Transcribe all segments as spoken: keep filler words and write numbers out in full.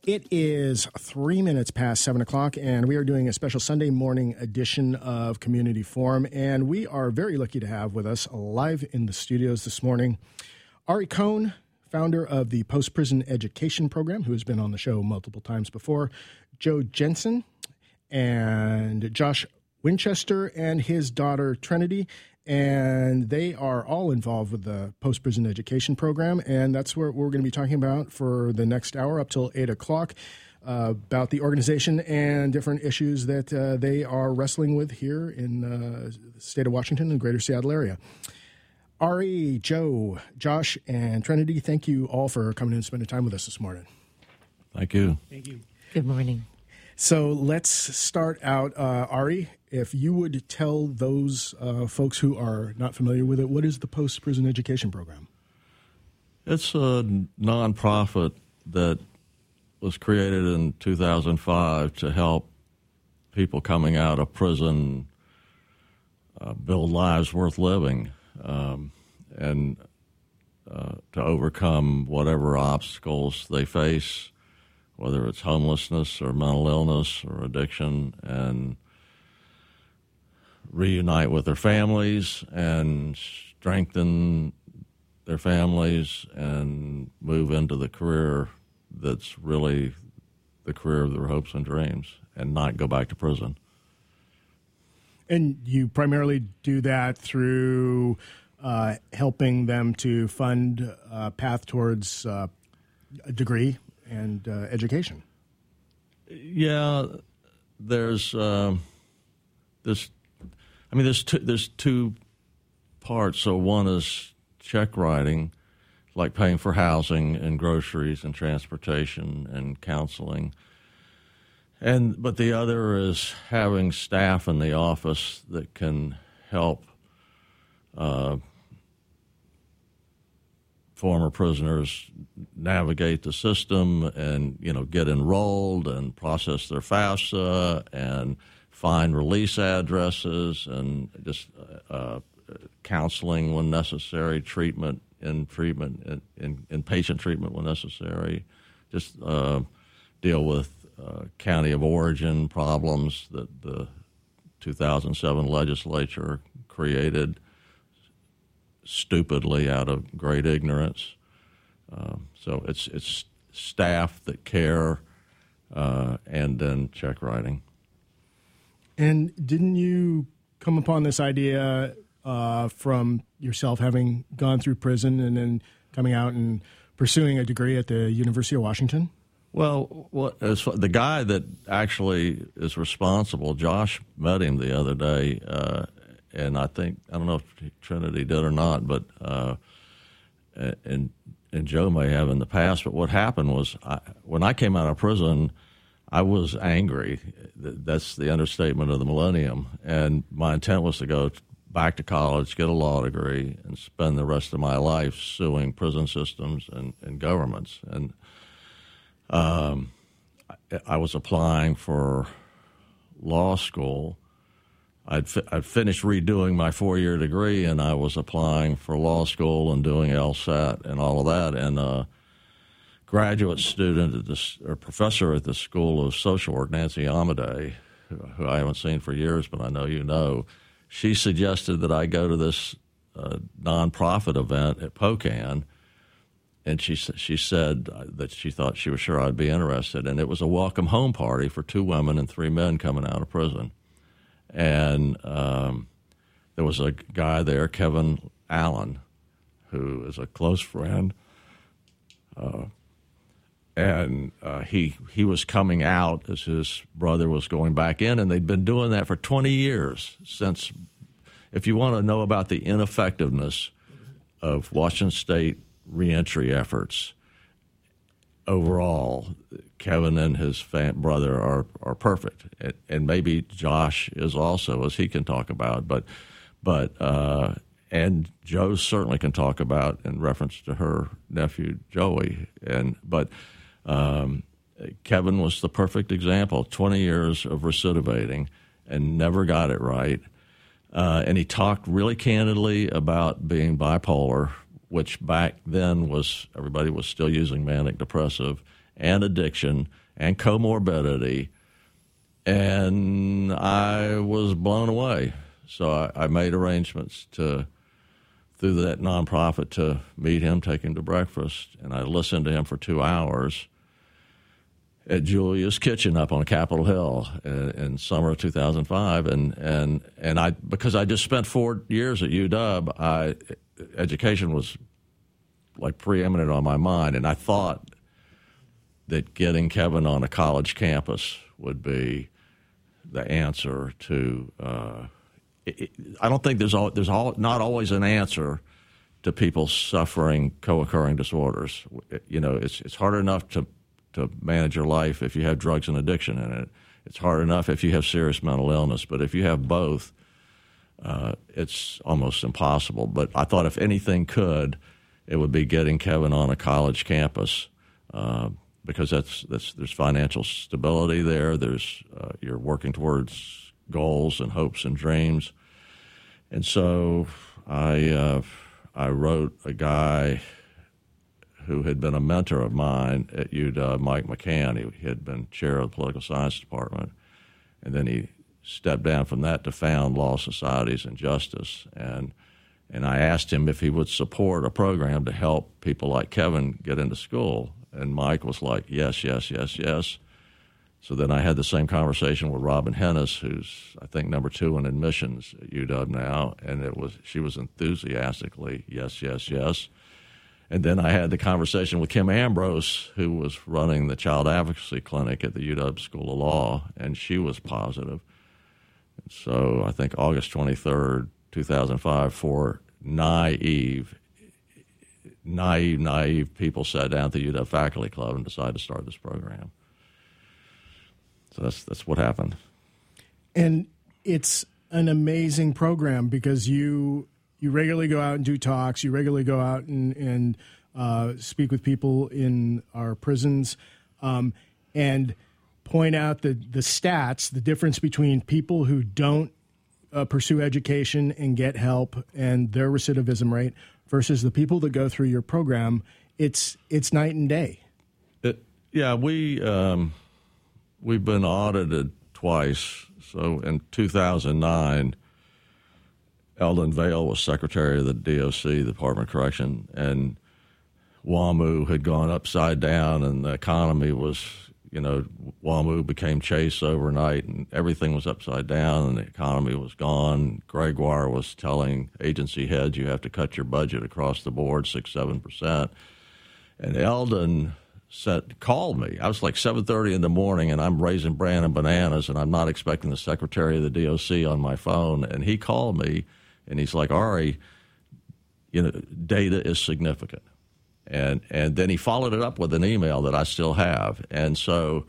It is three minutes past seven o'clock, and we are doing a special Sunday morning edition of Community Forum. And we are very lucky to have with us live in the studios this morning Ari Cohn, founder of the Post-Prison Education Program, who has been on the show multiple times before, Joe Jensen, and Josh Winchester and his daughter Trinity. And they are all involved with the Post-Prison Education Program, and that's what we're going to be talking about for the next hour up till eight o'clock, uh, about the organization and different issues that uh, they are wrestling with here in uh, the state of Washington and the greater Seattle area. Ari, Joe, Josh, and Trinity, thank you all for coming in and spending time with us this morning. Thank you. Thank you. Good morning. So let's start out. Uh, Ari, if you would tell those uh, folks who are not familiar with it, what is the Post-Prison Education Program? It's a nonprofit that was created in two thousand five to help people coming out of prison uh, build lives worth living um, and uh, to overcome whatever obstacles they face, whether it's homelessness or mental illness or addiction, and reunite with their families and strengthen their families and move into the career that's really the career of their hopes and dreams and not go back to prison. And you primarily do that through uh, helping them to fund a path towards uh, a degree and uh, education. Yeah, there's um, this. I mean, there's two, there's two parts. So one is check writing, like paying for housing and groceries and transportation and counseling. And but the other is having staff in the office that can help uh, former prisoners navigate the system and, you know, get enrolled and process their FAFSA and find release addresses and just uh, counseling when necessary, treatment and treatment in, in, in patient treatment when necessary, just uh, deal with uh, county of origin problems that the two thousand seven legislature created stupidly out of great ignorance. Uh, so it's it's staff that care uh, and then check writing. And didn't you come upon this idea uh, from yourself having gone through prison and then coming out and pursuing a degree at the University of Washington? Well, what, as far, the guy that actually is responsible, Josh met him the other day, uh, and I think, I don't know if Trinity did or not, but uh, and and Joe may have in the past, but what happened was I, when I came out of prison, I was angry. That's the understatement of the millennium. And my intent was to go back to college, get a law degree, and spend the rest of my life suing prison systems and, and governments. And um, I, I was applying for law school. I'd, fi- I'd finished redoing my four-year degree, and I was applying for law school and doing LSAT and all of that. And uh, graduate student at this, or professor at the School of Social Work, Nancy Amadei, who, who I haven't seen for years, but I know you know, she suggested that I go to this uh, nonprofit event at POCAN, and she she said that she thought she was sure I'd be interested, and it was a welcome home party for two women and three men coming out of prison, and um, there was a guy there, Kevin Allen, who is a close friend. Uh, And uh, he he was coming out as his brother was going back in, and they'd been doing that for twenty years. Since, if you want to know about the ineffectiveness of Washington State reentry efforts overall, Kevin and his fam- brother are, are perfect, and, and maybe Josh is also, as he can talk about. But but uh, and Joe certainly can talk about in reference to her nephew Joey, and but. Um, Kevin was the perfect example, twenty years of recidivating and never got it right. Uh, and he talked really candidly about being bipolar, which back then was, everybody was still using manic depressive, and addiction and comorbidity, and I was blown away. So I, I made arrangements to, through that nonprofit, to meet him, take him to breakfast, and I listened to him for two hours at Julia's Kitchen up on Capitol Hill in, in summer of two thousand five, and and and I because I just spent four years at U W, I education was like preeminent on my mind, and I thought that getting Kevin on a college campus would be the answer to. Uh, it, it, I don't think there's all, there's all, not always an answer to people suffering co-occurring disorders. You know, it's it's hard enough to. to manage your life if you have drugs and addiction in it. It's hard enough if you have serious mental illness, but if you have both, uh, it's almost impossible. But I thought if anything could, it would be getting Kevin on a college campus uh, because that's, that's there's financial stability there. There's uh, you're working towards goals and hopes and dreams. And so I uh, I wrote a guy who had been a mentor of mine at U W, Mike McCann. He, he had been chair of the political science department, and then he stepped down from that to found Law Societies and Justice. And and I asked him if he would support a program to help people like Kevin get into school. And Mike was like, yes, yes, yes, yes. So then I had the same conversation with Robin Hennis, who's, I think, number two in admissions at U W now, and it was she was enthusiastically, yes, yes, yes. And then I had the conversation with Kim Ambrose, who was running the child advocacy clinic at the U W School of Law, and she was positive. And so I think August twenty-third, two thousand five, four naive, naive, naive people sat down at the U W Faculty Club and decided to start this program. So that's that's what happened. And it's an amazing program because you... You regularly go out and do talks. You regularly go out and, and uh, speak with people in our prisons um, and point out the, the stats, the difference between people who don't uh, pursue education and get help and their recidivism rate versus the people that go through your program. It's it's night and day. It, yeah, we, um, we've been audited twice. So in two thousand nine, Eldon Vail was secretary of the D O C, the Department of Correction, and WAMU had gone upside down, and the economy was, you know, WAMU became Chase overnight, and everything was upside down, and the economy was gone. Gregoire was telling agency heads, you have to cut your budget across the board, six, seven percent. And Eldon said, called me. I was like seven thirty in the morning, and I'm raising bran and bananas, and I'm not expecting the secretary of the D O C on my phone, and he called me. And he's like, Ari, you know, data is significant. And and then he followed it up with an email that I still have. And so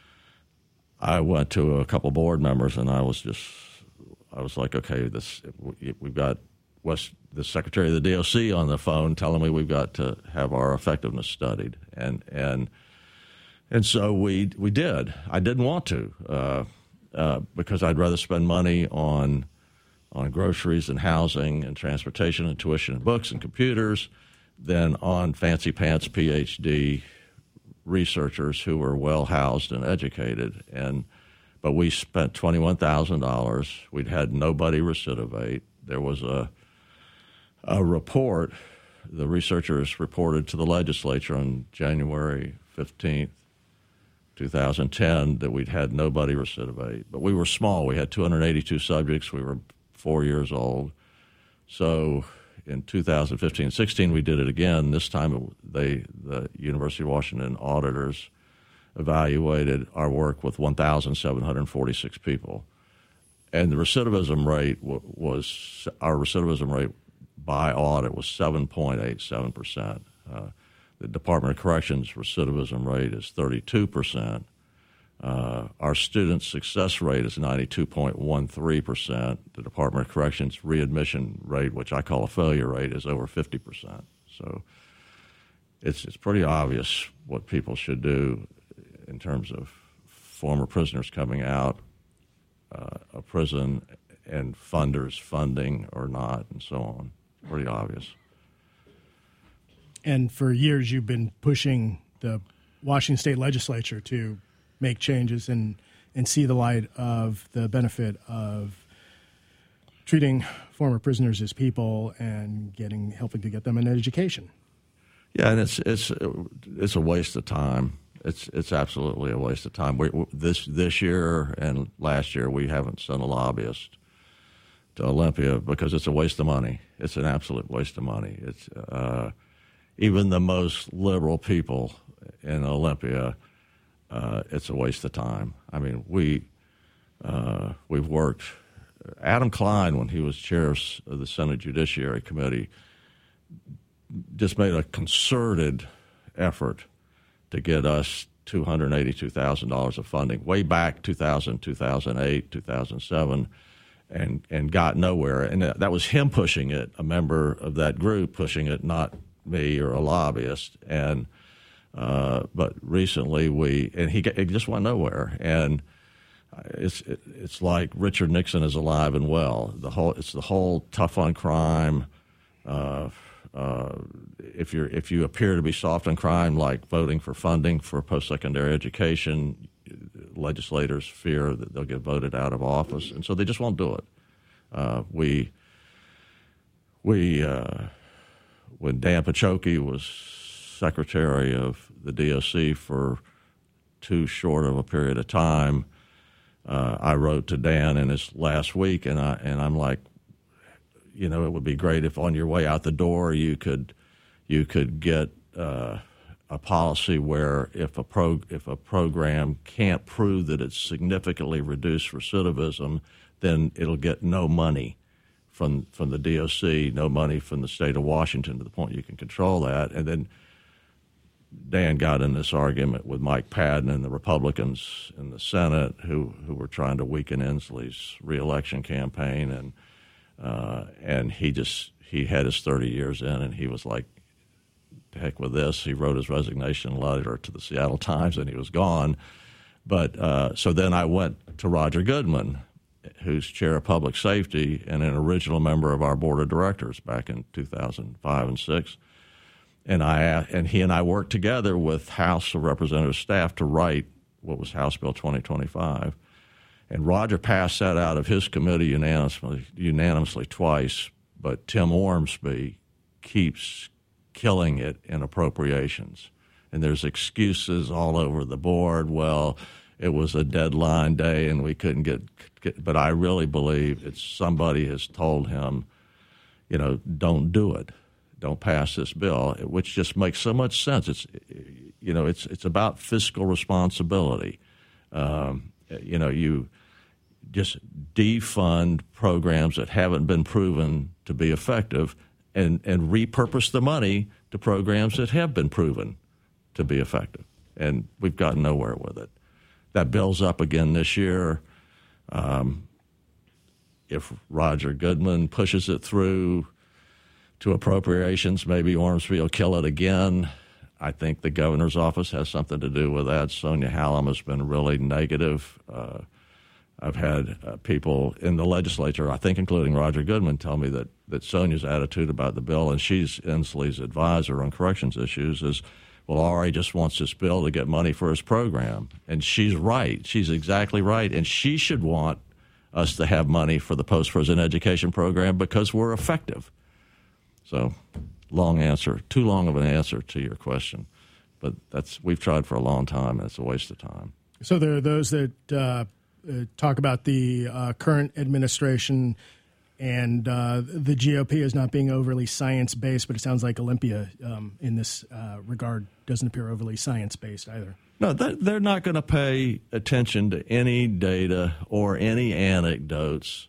I went to a couple board members, and I was just, I was like, okay, this we've got West, the secretary of the D O C on the phone telling me we've got to have our effectiveness studied. And and and so we we did. I didn't want to uh, uh, because I'd rather spend money on on groceries and housing and transportation and tuition and books and computers than on fancy pants P H D researchers who were well housed and educated. And but we spent twenty-one thousand dollars. We'd had nobody recidivate. There was a a report. The researchers reported to the legislature on January fifteenth, two thousand ten, that we'd had nobody recidivate. But we were small. We had two hundred eighty-two subjects. We were four years old. So in two thousand fifteen sixteen, we did it again. This time they, the University of Washington auditors evaluated our work with one thousand seven hundred forty-six people. And the recidivism rate was, our recidivism rate by audit was seven point eight seven percent. Uh, the Department of Corrections recidivism rate is thirty-two percent. Uh, our student success rate is ninety-two point one three percent. The Department of Corrections readmission rate, which I call a failure rate, is over fifty percent. So it's it's pretty obvious what people should do in terms of former prisoners coming out uh, of prison and funders funding or not and so on. It's pretty obvious. And for years you've been pushing the Washington State Legislature to make changes and, and see the light of the benefit of treating former prisoners as people and getting helping to get them an education. Yeah, and it's it's it's a waste of time. It's it's absolutely a waste of time. We, this this year and last year we haven't sent a lobbyist to Olympia because it's a waste of money. It's an absolute waste of money. It's uh, even the most liberal people in Olympia. Uh, it's a waste of time. I mean, we uh, we've worked. Adam Klein, when he was chair of the Senate Judiciary Committee, just made a concerted effort to get us two hundred eighty-two thousand dollars of funding way back two thousand, two thousand eight, two thousand seven, and and got nowhere. And that was him pushing it, a member of that group pushing it, not me or a lobbyist. And uh, but recently we and he it just went nowhere. And it's it, it's like Richard Nixon is alive and well. The whole it's the whole tough on crime. Uh, Uh, if you if you appear to be soft on crime, like voting for funding for post-secondary education, legislators fear that they'll get voted out of office, and so they just won't do it. Uh, we we uh, when Dan Paciocchi was secretary of the D O C for too short of a period of time, uh, I wrote to Dan in his last week, and I and I'm like, you know, it would be great if on your way out the door you could you could get uh, a policy where if a pro if a program can't prove that it's significantly reduced recidivism, then it'll get no money from from the D O C, no money from the state of Washington to the point you can control that. And then Dan got in this argument with Mike Padden and the Republicans in the Senate who who were trying to weaken Inslee's reelection campaign, and Uh, and he just he had his thirty years in, and he was like, "To heck with this." He wrote his resignation letter to the Seattle Times, and he was gone. But uh, so then I went to Roger Goodman, who's chair of public safety and an original member of our board of directors back in two thousand five and six. And I and he and I worked together with House of Representatives staff to write what was House Bill twenty twenty-five. And Roger passed that out of his committee unanimously, unanimously twice, but Tim Ormsby keeps killing it in appropriations. And there's excuses all over the board. Well, it was a deadline day and we couldn't get, get but I really believe it's somebody has told him, you know, don't do it. Don't pass this bill, which just makes so much sense. It's, you know, it's it's about fiscal responsibility. Um, you know, you just defund programs that haven't been proven to be effective and, and repurpose the money to programs that have been proven to be effective. And we've gotten nowhere with it. That bill's up again this year. Um, if Roger Goodman pushes it through to appropriations, maybe Ormsby will kill it again. I think the governor's office has something to do with that. Sonia Hallam has been really negative. Uh, I've had uh, people in the legislature, I think including Roger Goodman, tell me that, that Sonia's attitude about the bill, and she's Inslee's advisor on corrections issues, is, well, Ari just wants this bill to get money for his program. And she's right. She's exactly right. And she should want us to have money for the post-prison education program because we're effective. So long answer, too long of an answer to your question. But that's we've tried for a long time, and it's a waste of time. So there are those that uh, uh, talk about the uh, current administration and uh, the G O P as not being overly science-based, but it sounds like Olympia um, in this uh, regard doesn't appear overly science-based either. No, they're not going to pay attention to any data or any anecdotes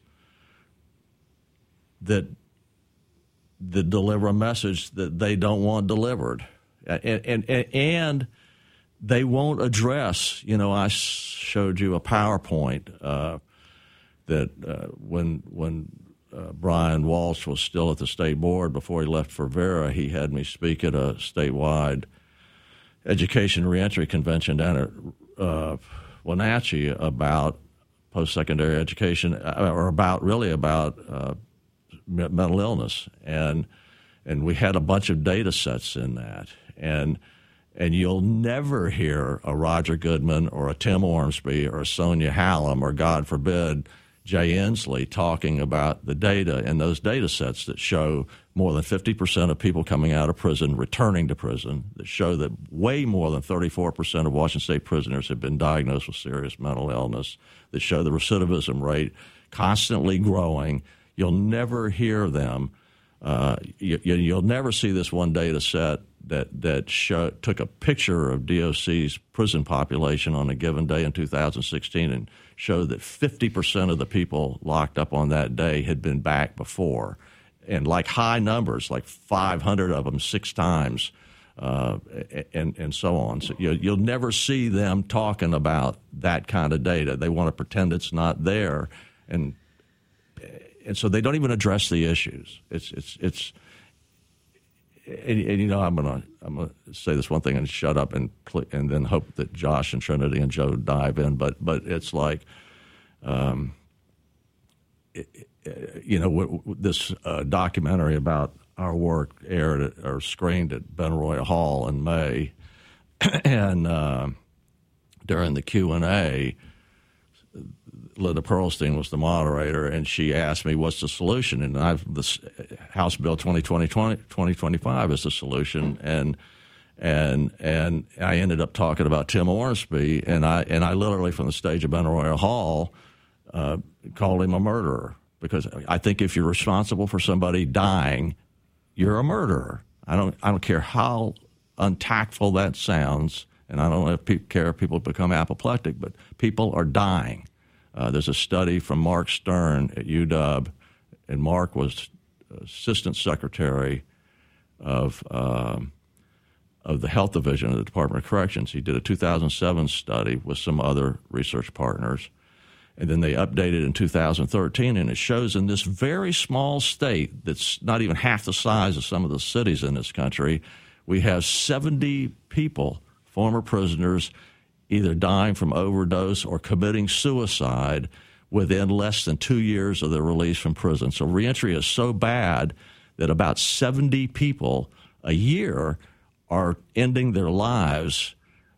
that that deliver a message that they don't want delivered. And, and, and they won't address, you know, I showed you a PowerPoint uh, that uh, when when uh, Brian Walsh was still at the state board before he left for Vera, he had me speak at a statewide education reentry convention down at uh, Wenatchee about post-secondary education, or about really about uh, mental illness, and and we had a bunch of data sets in that, and And you'll never hear a Roger Goodman or a Tim Ormsby or a Sonia Hallam or, God forbid, Jay Inslee talking about the data and those data sets that show more than fifty percent of people coming out of prison returning to prison, that show that way more than thirty-four percent of Washington State prisoners have been diagnosed with serious mental illness, that show the recidivism rate constantly growing. You'll never hear them. Uh, you, you'll never see this one data set that that show, took a picture of D O C's prison population on a given day in two thousand sixteen and showed that fifty percent of the people locked up on that day had been back before, and like high numbers, like five hundred of them six times, uh, and and so on. So you, you'll never see them talking about that kind of data. They want to pretend it's not there, and and so they don't even address the issues. It's it's it's. And, and you know, I'm gonna I'm gonna say this one thing and shut up and and then hope that Josh and Trinity and Joe dive in. But but it's like, um, it, it, you know, w- w- this uh, documentary about our work aired at, or screened at Benaroya Hall in May, and uh, during the Q and A, Linda Perlstein was the moderator, and she asked me, what's the solution? And I've this House Bill twenty twenty-five is the solution. And and and I ended up talking about Tim Ormsby, and I and I literally from the stage of Benaroya Hall uh, called him a murderer, because I think if you're responsible for somebody dying, you're a murderer. I don't I don't care how untactful that sounds, and I don't care if people become apoplectic, but people are dying. Uh, there's a study from Mark Stern at U W, and Mark was Assistant Secretary of um, of the Health Division of the Department of Corrections. He did a two thousand seven study with some other research partners, and then they updated in two thousand thirteen, and it shows in this very small state that's not even half the size of some of the cities in this country, we have seventy people, former prisoners, either dying from overdose or committing suicide within less than two years of their release from prison. So reentry is so bad that about seventy people a year are ending their lives.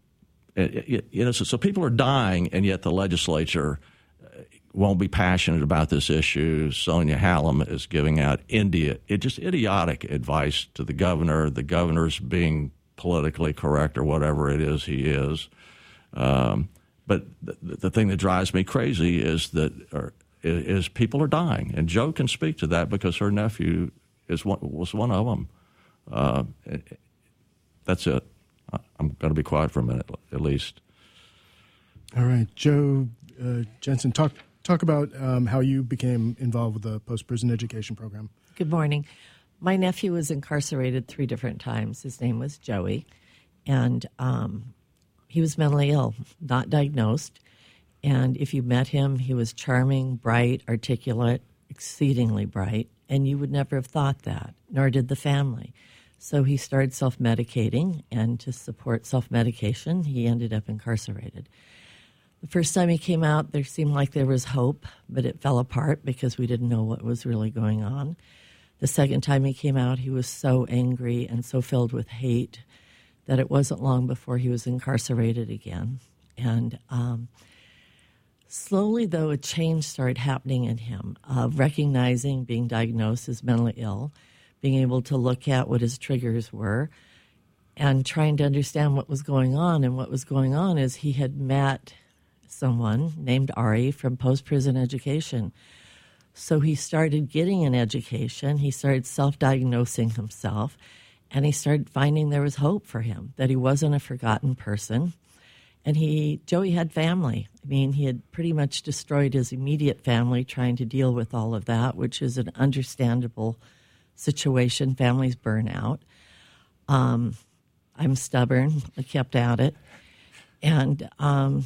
You know, so, so people are dying, and yet the legislature won't be passionate about this issue. Sonia Hallam is giving out India, it just idiotic advice to the governor. The governor's being politically correct or whatever it is he is. Um, but the, the thing that drives me crazy is that or, is people are dying, and Jo can speak to that because her nephew is one, was one of them. Uh, that's it. I'm going to be quiet for a minute, at least. All right, Jo uh, Jensen, talk talk about um, how you became involved with the post-prison education program. Good morning. My nephew was incarcerated three different times. His name was Joey, and um, he was mentally ill, not diagnosed. And if you met him, he was charming, bright, articulate, exceedingly bright, and you would never have thought that, nor did the family. So he started self-medicating, and to support self-medication, he ended up incarcerated. The first time he came out, there seemed like there was hope, but it fell apart because we didn't know what was really going on. The second time he came out, he was so angry and so filled with hate that it wasn't long before he was incarcerated again. And um, slowly, though, a change started happening in him of recognizing being diagnosed as mentally ill, being able to look at what his triggers were, and trying to understand what was going on. And what was going on is he had met someone named Ari from post-prison education. So he started getting an education. He started self-diagnosing himself, and he started finding there was hope for him, that he wasn't a forgotten person. And he, Joey had family. I mean, he had pretty much destroyed his immediate family trying to deal with all of that, which is an understandable situation. Families burn out. Um, I'm stubborn. I kept at it. And um,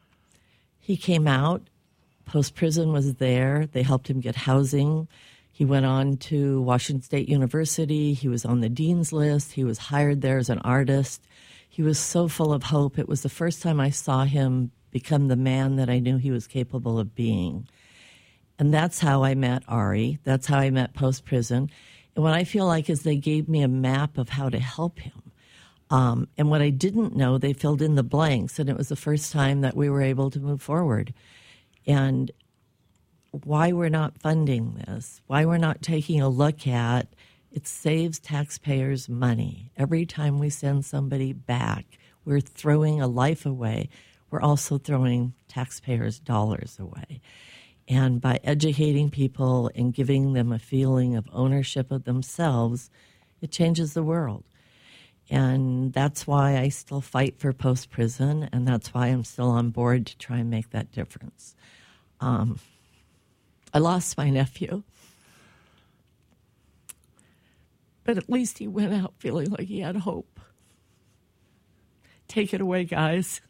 he came out. Post-prison was there. They helped him get housing. He went on to Washington State University. He was on the dean's list. He was hired there as an artist. He was so full of hope. It was the first time I saw him become the man that I knew he was capable of being. And that's how I met Ari. That's how I met post-prison. And what I feel like is they gave me a map of how to help him. Um, and what I didn't know, they filled in the blanks, and it was the first time that we were able to move forward. And why we're not funding this, why we're not taking a look at, it saves taxpayers money. Every time we send somebody back, we're throwing a life away. We're also throwing taxpayers' dollars away. And by educating people and giving them a feeling of ownership of themselves, it changes the world. And that's why I still fight for post-prison, and that's why I'm still on board to try and make that difference. Um, I lost my nephew, but at least he went out feeling like he had hope. Take it away, guys.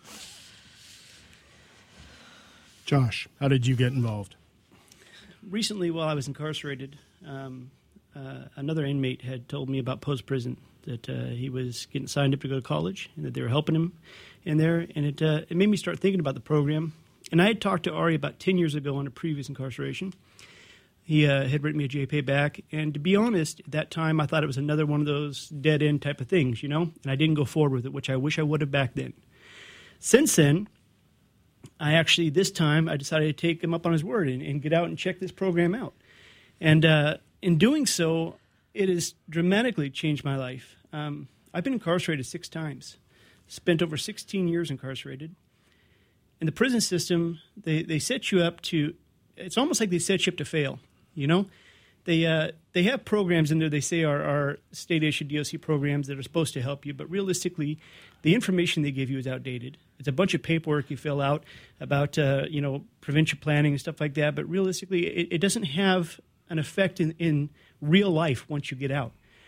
Josh, how did you get involved? Recently, while I was incarcerated, um, uh, another inmate had told me about post-prison, that uh, he was getting signed up to go to college and that they were helping him in there. And it, uh, it made me start thinking about the program. And I had talked to Ari about ten years ago on a previous incarceration. He uh, had written me a J P A back. And to be honest, at that time, I thought it was another one of those dead-end type of things, you know? And I didn't go forward with it, which I wish I would have back then. Since then, I actually, this time, I decided to take him up on his word and, and get out and check this program out. And uh, in doing so, it has dramatically changed my life. Um, I've been incarcerated six times, spent over sixteen years incarcerated. In the prison system, they, they set you up to, it's almost like they set you up to fail, you know? They uh, they have programs in there they say are, are state-issued D O C programs that are supposed to help you, but realistically, the information they give you is outdated. It's a bunch of paperwork you fill out about, uh, you know, provincial planning and stuff like that, but realistically, it, it doesn't have an effect in, in real life once you get out.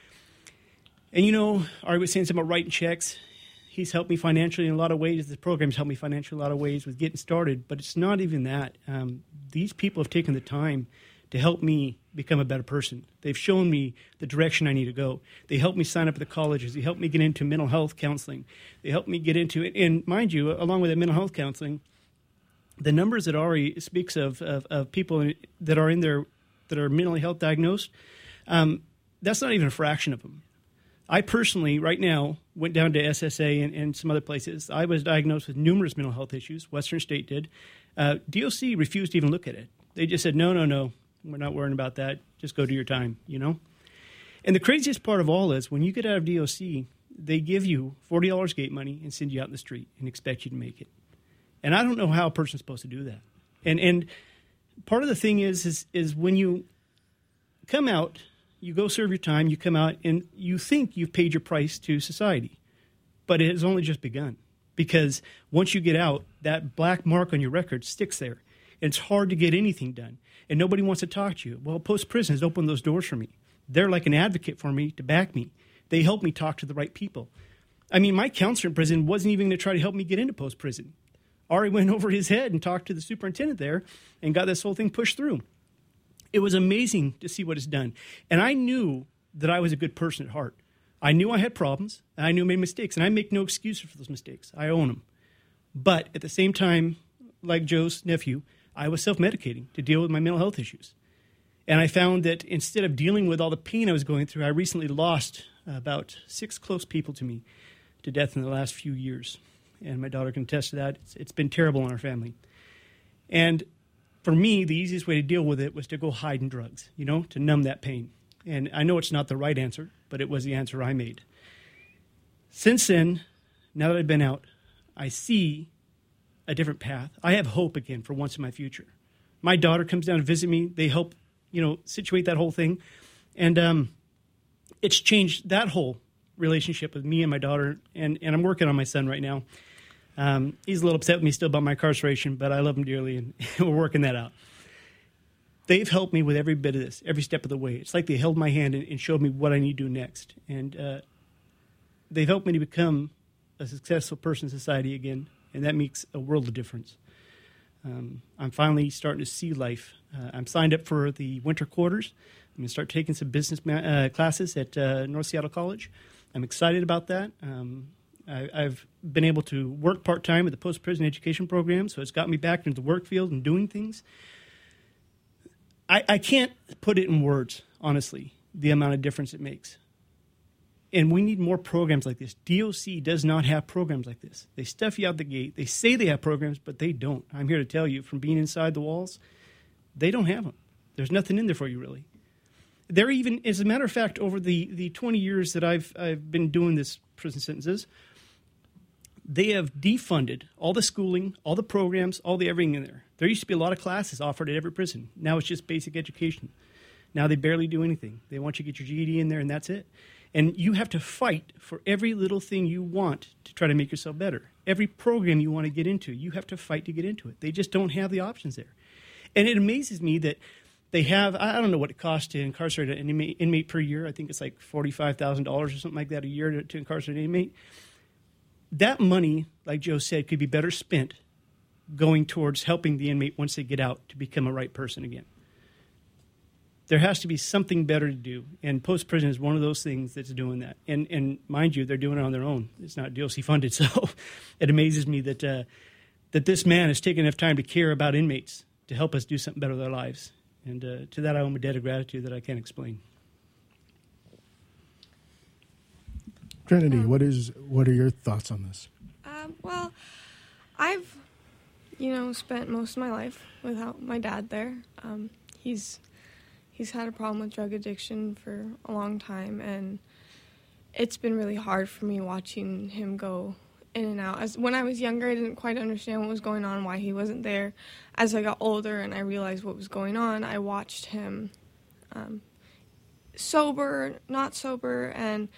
And, you know, Ari was saying something about writing checks. He's helped me financially in a lot of ways. The program's helped me financially in a lot of ways with getting started, but it's not even that. Um, these people have taken the time to help me become a better person. They've shown me the direction I need to go. They helped me sign up at the colleges. They helped me get into mental health counseling. They helped me get into it. And mind you, along with the mental health counseling, the numbers that Ari speaks of, of, of people that are in there that are mentally health diagnosed, um, that's not even a fraction of them. I personally, right now, went down to S S A and, and some other places. I was diagnosed with numerous mental health issues. Western State did. Uh, D O C refused to even look at it. They just said, no, no, no, we're not worrying about that. Just go do your time, you know? And the craziest part of all is when you get out of D O C, they give you forty dollars gate money and send you out in the street and expect you to make it. And I don't know how a person's supposed to do that. And and part of the thing is, is, is when you come out, you go serve your time, you come out, and you think you've paid your price to society. But it has only just begun. Because once you get out, that black mark on your record sticks there. And it's hard to get anything done. And nobody wants to talk to you. Well, post-prison has opened those doors for me. They're like an advocate for me to back me. They help me talk to the right people. I mean, my counselor in prison wasn't even going to try to help me get into post-prison. Ari went over his head and talked to the superintendent there and got this whole thing pushed through. It was amazing to see what it's done. And I knew that I was a good person at heart. I knew I had problems, and I knew I made mistakes, and I make no excuses for those mistakes. I own them. But at the same time, like Joe's nephew, I was self-medicating to deal with my mental health issues. And I found that instead of dealing with all the pain I was going through, I recently lost about six close people to me to death in the last few years. And my daughter can attest to that. It's, it's been terrible in our family. And for me, the easiest way to deal with it was to go hide in drugs, you know, to numb that pain. And I know it's not the right answer, but it was the answer I made. Since then, now that I've been out, I see a different path. I have hope again for once in my future. My daughter comes down to visit me. They help, you know, situate that whole thing. And um, it's changed that whole relationship with me and my daughter. And, and I'm working on my son right now. Um, he's a little upset with me still about my incarceration, but I love him dearly, and we're working that out. They've helped me with every bit of this, every step of the way. It's like they held my hand and, and showed me what I need to do next. And uh, they've helped me to become a successful person in society again, and that makes a world of difference. Um, I'm finally starting to see life. Uh, I'm signed up for the winter quarters. I'm going to start taking some business ma- uh, classes at uh, North Seattle College. I'm excited about that. Um, I, I've been able to work part-time at the post-prison education program, so it's got me back into the work field and doing things. I, I can't put it in words, honestly, the amount of difference it makes. And we need more programs like this. D O C does not have programs like this. They stuff you out the gate. They say they have programs, but they don't. I'm here to tell you, from being inside the walls, they don't have them. There's nothing in there for you, really. They're even, as a matter of fact, over the, the twenty years that I've I've been doing this prison sentences, they have defunded all the schooling, all the programs, all the everything in there. There used to be a lot of classes offered at every prison. Now it's just basic education. Now they barely do anything. They want you to get your G E D in there, and that's it. And you have to fight for every little thing you want to try to make yourself better. Every program you want to get into, you have to fight to get into it. They just don't have the options there. And it amazes me that they have, I don't know what it costs to incarcerate an inmate, inmate per year. I think it's like forty-five thousand dollars or something like that a year to, to incarcerate an inmate. That money, like Joe said, could be better spent going towards helping the inmate once they get out to become a right person again. There has to be something better to do, and post-prison is one of those things that's doing that. And and mind you, they're doing it on their own. It's not D O C funded, so it amazes me that uh, that this man has taken enough time to care about inmates to help us do something better with our lives. And uh, to that, I owe him a debt of gratitude that I can't explain. Trinity, what is what are your thoughts on this? Um, well, I've, you know, spent most of my life without my dad there. Um, he's he's had a problem with drug addiction for a long time, and it's been really hard for me watching him go in and out. As when I was younger, I didn't quite understand what was going on, why he wasn't there. As I got older and I realized what was going on, I watched him um, sober, not sober, and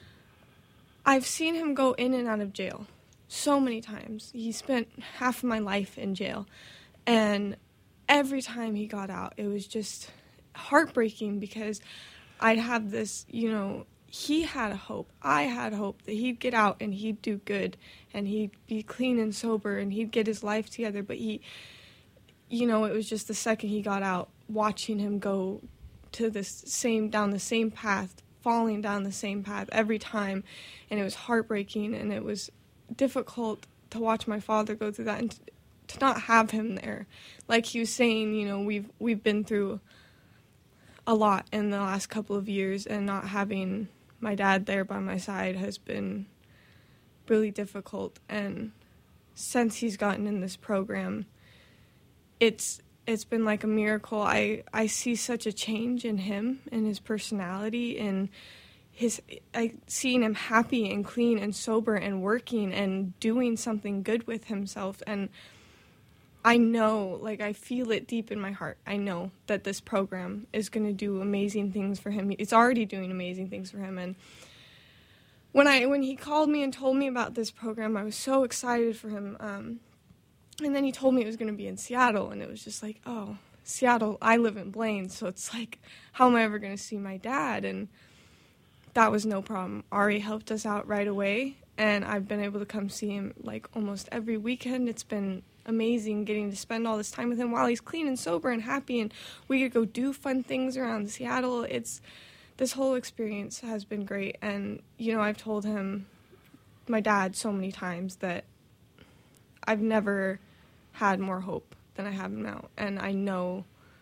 I've seen him go in and out of jail so many times. He spent half of my life in jail, and every time he got out, it was just heartbreaking because I'd have this, you know, he had a hope. I had hope that he'd get out and he'd do good and he'd be clean and sober and he'd get his life together. But he, you know, it was just the second he got out, watching him go to this same, down the same path, falling down the same path every time. And it was heartbreaking, and it was difficult to watch my father go through that and to, to not have him there. Like he was saying, you know, we've we've been through a lot in the last couple of years, and not having my dad there by my side has been really difficult. And since he's gotten in this program, it's it's been like a miracle. I, I see such a change in him and his personality, and his I seeing him happy and clean and sober and working and doing something good with himself. And I know, like, I feel it deep in my heart. I know that this program is going to do amazing things for him. It's already doing amazing things for him. And when I when he called me and told me about this program, I was so excited for him. Um, and then he told me it was going to be in Seattle, and it was just like, oh, Seattle, I live in Blaine, so it's like, how am I ever going to see my dad? And that was no problem. Ari helped us out right away, and I've been able to come see him like almost every weekend. It's been amazing getting to spend all this time with him while he's clean and sober and happy, and we could go do fun things around Seattle. It's this whole experience has been great. And you know, I've told him, my dad, so many times that I've never had more hope than I have now, and I know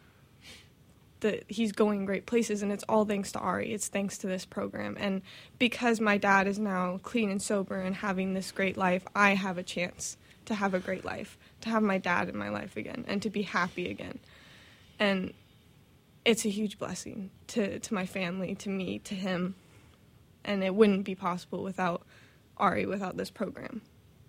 that he's going great places, and it's all thanks to Ari. It's thanks to this program. And because my dad is now clean and sober and having this great life, I have a chance to have a great life, to have my dad in my life again, and to be happy again. And it's a huge blessing to, to my family, to me, to him. And it wouldn't be possible without Ari, without this program.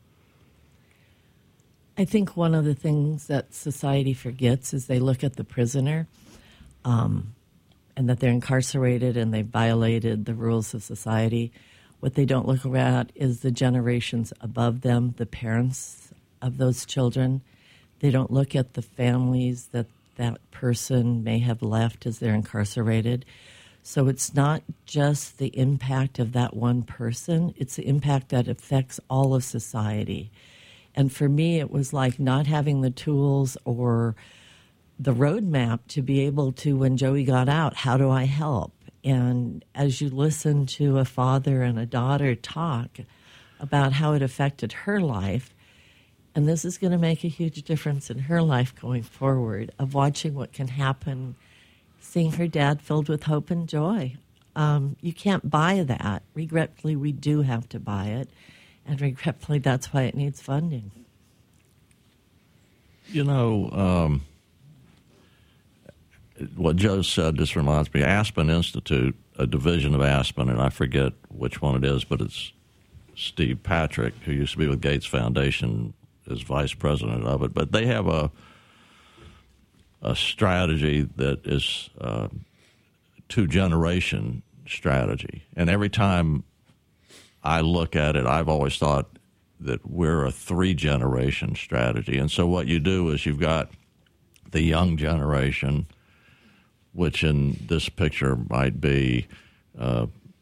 I think one of the things that society forgets is they look at the prisoner um, and that they're incarcerated and they violated the rules of society. What they don't look at is the generations above them, the parents of those children. They don't look at the families that that person may have left as they're incarcerated. So it's not just the impact of that one person, it's the impact that affects all of society. And for me, it was like not having the tools or the roadmap to be able to, when Joey got out, how do I help? And as you listen to a father and a daughter talk about how it affected her life, and this is going to make a huge difference in her life going forward, of watching what can happen, seeing her dad filled with hope and joy. um, you can't buy that. Regretfully, we do have to buy it, and regretfully, that's why it needs funding. You know, um, what Joe said just reminds me, Aspen Institute, a division of Aspen, and I forget which one it is, but it's Steve Patrick, who used to be with Gates Foundation, is vice president of it. But they have a a strategy that is uh, two-generation strategy. And every time I look at it, I've always thought that we're a three-generation strategy. And so what you do is you've got the young generation, which in this picture might be uh,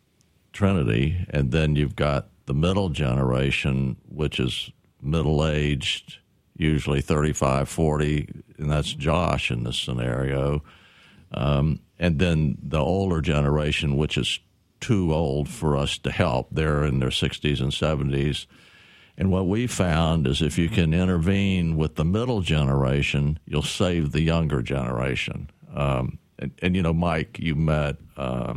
Trinity, and then you've got the middle generation, which is middle-aged, usually thirty-five, forty, and that's Josh in this scenario. Um, and then the older generation, which is too old for us to help. They're in their sixties and seventies. And what we found is if you can intervene with the middle generation, you'll save the younger generation. Um, and, and, you know, Mike, you met uh,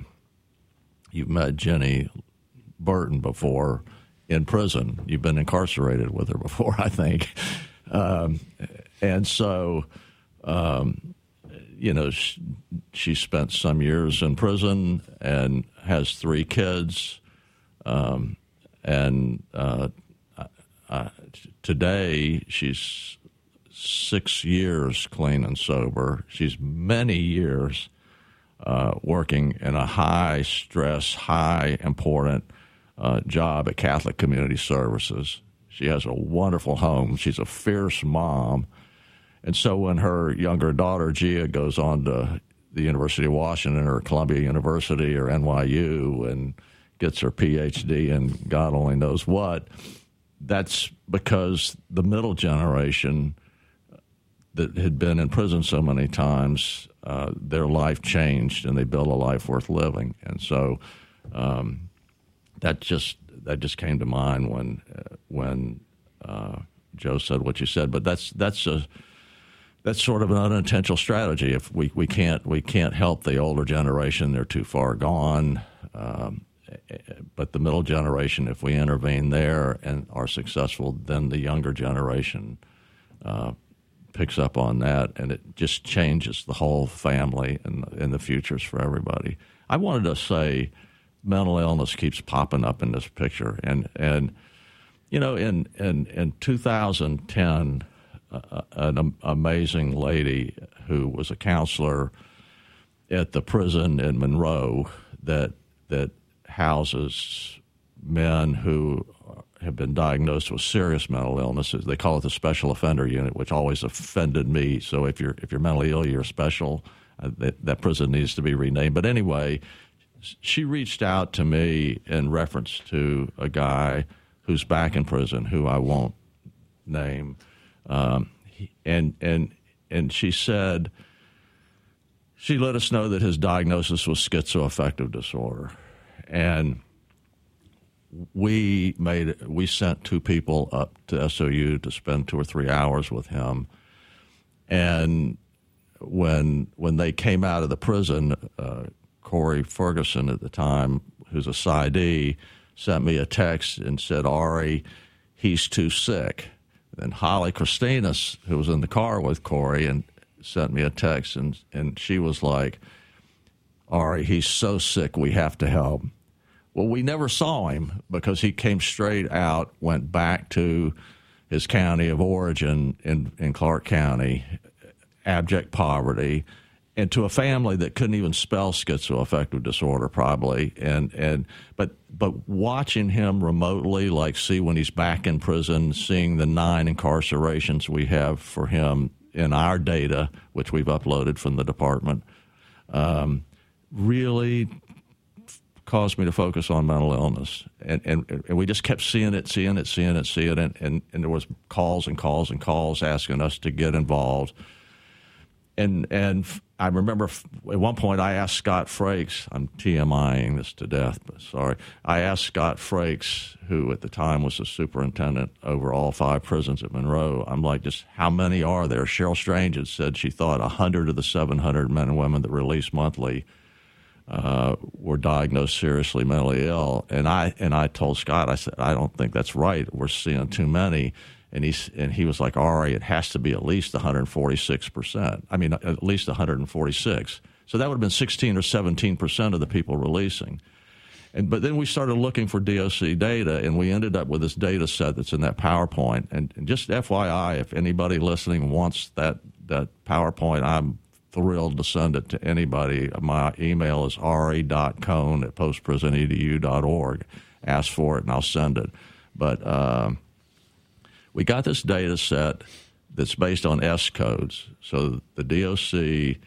you met Jenny Burton before in prison. You've been incarcerated with her before, I think. Um, and so, um, you know, she, she spent some years in prison and has three kids. Um, and uh, uh, today she's six years clean and sober. She's many years uh, working in a high-stress, high-important uh, job at Catholic Community Services. She has a wonderful home. She's a fierce mom. And so when her younger daughter, Gia, goes on to the University of Washington or Columbia University or N Y U and gets her P H D and God only knows what, that's because the middle generation that had been in prison so many times, uh, their life changed and they built a life worth living. And so um, that just that just came to mind when uh, when uh, Joe said what you said. But that's that's a that's sort of an unintentional strategy. If we, we can't we can't help the older generation, they're too far gone. Um, but the middle generation, if we intervene there and are successful, then the younger generation uh, picks up on that, and it just changes the whole family and, and the futures for everybody. I wanted to say mental illness keeps popping up in this picture. And, and you know, in, in, in two thousand ten, uh, an amazing lady who was a counselor at the prison in Monroe that that houses men who have been diagnosed with serious mental illnesses. They call it the Special Offender Unit, which always offended me. So if you're if you're mentally ill, you're special. Uh, that, that prison needs to be renamed. But anyway, she reached out to me in reference to a guy who's back in prison, who I won't name, um, and and and she said she let us know that his diagnosis was schizoaffective disorder, and we made we sent two people up to S O U to spend two or three hours with him, and when when they came out of the prison. Uh, Corey Ferguson at the time, who's a PsyD, sent me a text and said, Ari, he's too sick. And Holly Christinas, who was in the car with Corey, and sent me a text, and, and she was like, Ari, he's so sick, we have to help. Well, we never saw him because he came straight out, went back to his county of origin in, in Clark County, abject poverty, and to a family that couldn't even spell schizoaffective disorder, probably. And and but but watching him remotely, like see when he's back in prison, seeing the nine incarcerations we have for him in our data, which we've uploaded from the department, um, really caused me to focus on mental illness. And, and and we just kept seeing it, seeing it, seeing it, seeing it, and, and there was calls and calls and calls asking us to get involved. And and I remember at one point I asked Scott Frakes, I'm TMIing this to death, but sorry. I asked Scott Frakes, who at the time was the superintendent over all five prisons at Monroe, I'm like, just how many are there? Cheryl Strange had said she thought one hundred of the seven hundred men and women that release monthly uh, were diagnosed seriously mentally ill. And I and I told Scott, I said, I don't think that's right. We're seeing too many. And he and he was like, Ari, it has to be at least one hundred forty-six percent. I mean, at least one hundred forty-six. So that would have been sixteen or seventeen percent of the people releasing. And but then we started looking for D O C data, and we ended up with this data set that's in that PowerPoint. And, and just F Y I, if anybody listening wants that that PowerPoint, I'm thrilled to send it to anybody. My email is ari dot cone at post prison e d u dot org. Ask for it, and I'll send it. But um, we got this data set that's based on S codes. So the D O C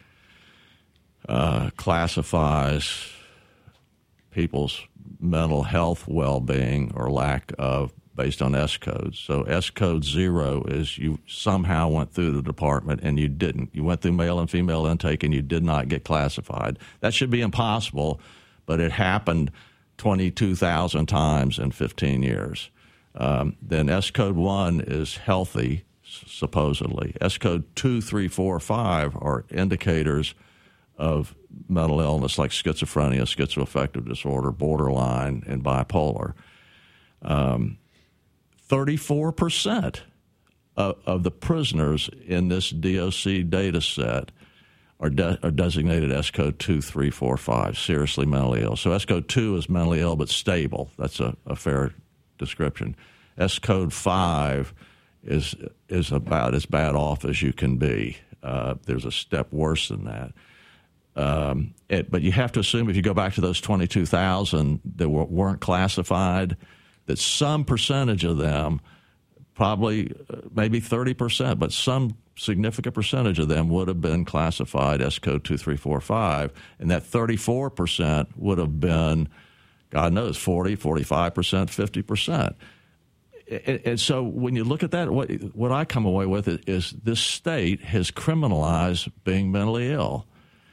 uh, classifies people's mental health well-being or lack of based on S codes. So S code zero is you somehow went through the department and you didn't. You went through male and female intake and you did not get classified. That should be impossible, but it happened twenty-two thousand times in fifteen years. Um, then S code one is healthy, supposedly. S code two, three, four, five are indicators of mental illness like schizophrenia, schizoaffective disorder, borderline, and bipolar. Um, thirty-four percent of, of the prisoners in this D O C data set are, de- are designated S code two, three, four, five, seriously mentally ill. So S code two is mentally ill but stable. That's a, a fair description. S code five is is about as bad off as you can be. Uh, there's a step worse than that. Um, it, but you have to assume if you go back to those twenty-two thousand that were, weren't classified, that some percentage of them, probably uh, maybe thirty percent, but some significant percentage of them would have been classified S code two, three, four, five, and that thirty-four percent would have been, God knows, forty, forty-five percent, fifty percent. And, and so when you look at that, what, what I come away with is this state has criminalized being mentally ill.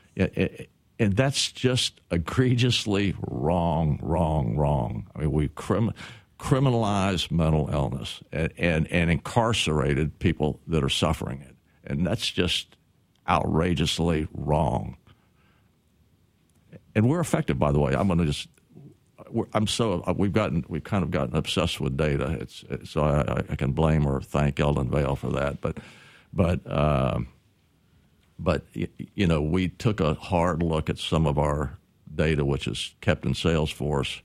And that's just egregiously wrong, wrong, wrong. I mean, we crim- criminalize mental illness and, and, and incarcerated people that are suffering it. And that's just outrageously wrong. And we're affected, by the way. I'm going to just, we're, I'm so, we've gotten, we've kind of gotten obsessed with data. It's, it's so I, I can blame or thank Eldon Vale for that. But, but, um, But, you know, we took a hard look at some of our data, which is kept in Salesforce,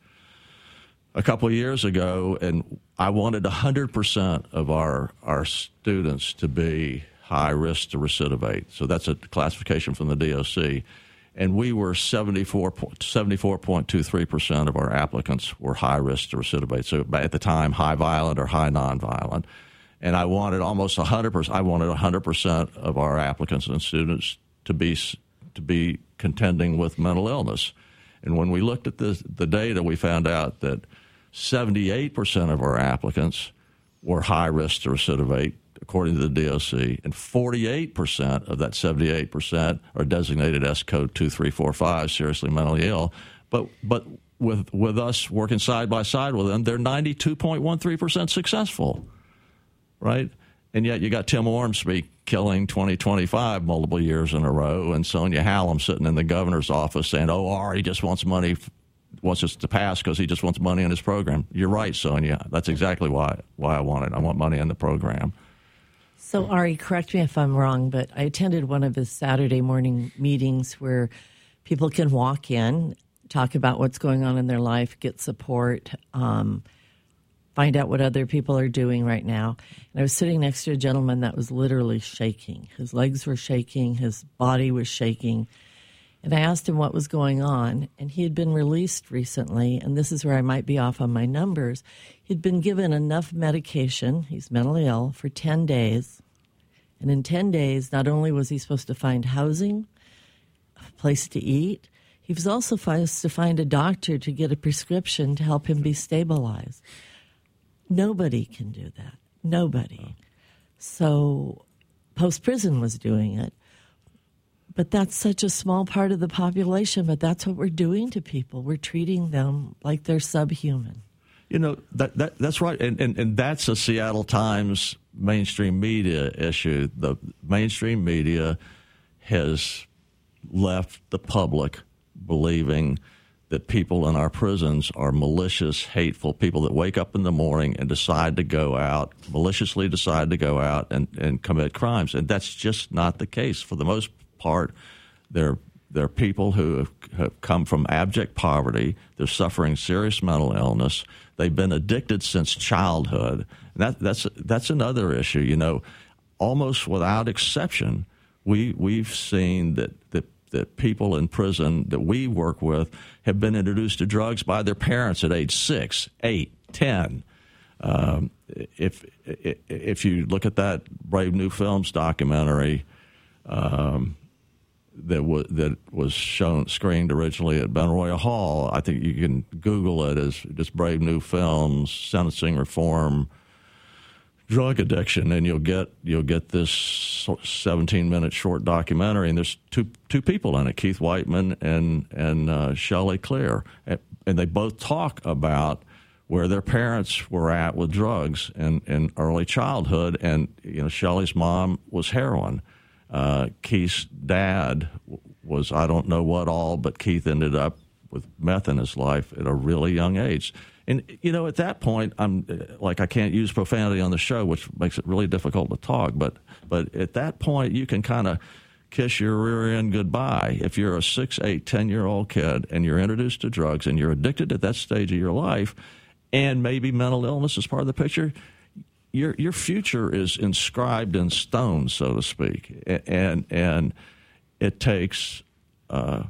a couple of years ago, and I wanted one hundred percent of our, our students to be high risk to recidivate. So that's a classification from the D O C. And we were seventy-four point two three percent of our applicants were high risk to recidivate. So at the time, high violent or high nonviolent. And I wanted almost one hundred percent. I wanted one hundred percent of our applicants and students to be to be contending with mental illness. And when we looked at the the data, we found out that seventy-eight percent of our applicants were high risk to recidivate, according to the D O C, and forty-eight percent of that seventy-eight percent are designated S code two, three, four, five, seriously mentally ill. But but with with us working side by side with them, they're ninety-two point one three percent successful. Right? And yet you got Tim Ormsby killing twenty twenty-five multiple years in a row, and Sonia Hallam sitting in the governor's office saying, oh, Ari just wants money, wants us to pass because he just wants money in his program. You're right, Sonia. That's exactly why why I want it. I want money in the program. So, Ari, correct me if I'm wrong, but I attended one of his Saturday morning meetings where people can walk in, talk about what's going on in their life, get support, um, find out what other people are doing right now. And I was sitting next to a gentleman that was literally shaking. His legs were shaking. His body was shaking. And I asked him what was going on. And he had been released recently, and this is where I might be off on my numbers. He'd been given enough medication, he's mentally ill, for ten days. And in ten days, not only was he supposed to find housing, a place to eat, he was also supposed to find a doctor to get a prescription to help him be stabilized. Nobody can do that. Nobody. So post-prison was doing it. But that's such a small part of the population, but that's what we're doing to people. We're treating them like they're subhuman. You know, that, that that's right. And, and, and that's a Seattle Times mainstream media issue. The mainstream media has left the public believing that people in our prisons are malicious, hateful people that wake up in the morning and decide to go out, maliciously decide to go out and, and commit crimes. And that's just not the case. For the most part, they're, they're people who have, have come from abject poverty. They're suffering serious mental illness. They've been addicted since childhood. And that, that's, that's another issue. You know, almost without exception, we, we've seen that, that that people in prison that we work with have been introduced to drugs by their parents at age six, eight, ten. Um, if if you look at that Brave New Films documentary um, that was that was shown screened originally at Benaroya Hall, I think you can Google it as just Brave New Films sentencing reform drug addiction, and you'll get you'll get this seventeen minute short documentary, and there's two two people in it, Keith Whiteman and and uh, Shelley Clear, and, and they both talk about where their parents were at with drugs in, in early childhood, and you know Shelley's mom was heroin, uh, Keith's dad was I don't know what all, but Keith ended up with meth in his life at a really young age. And, you know, at that point, I'm like, I can't use profanity on the show, which makes it really difficult to talk. But but at that point, you can kind of kiss your rear end goodbye. If you're a six, eight, ten-year-old kid and you're introduced to drugs and you're addicted at that stage of your life, and maybe mental illness is part of the picture, your your future is inscribed in stone, so to speak. And, and it takes uh,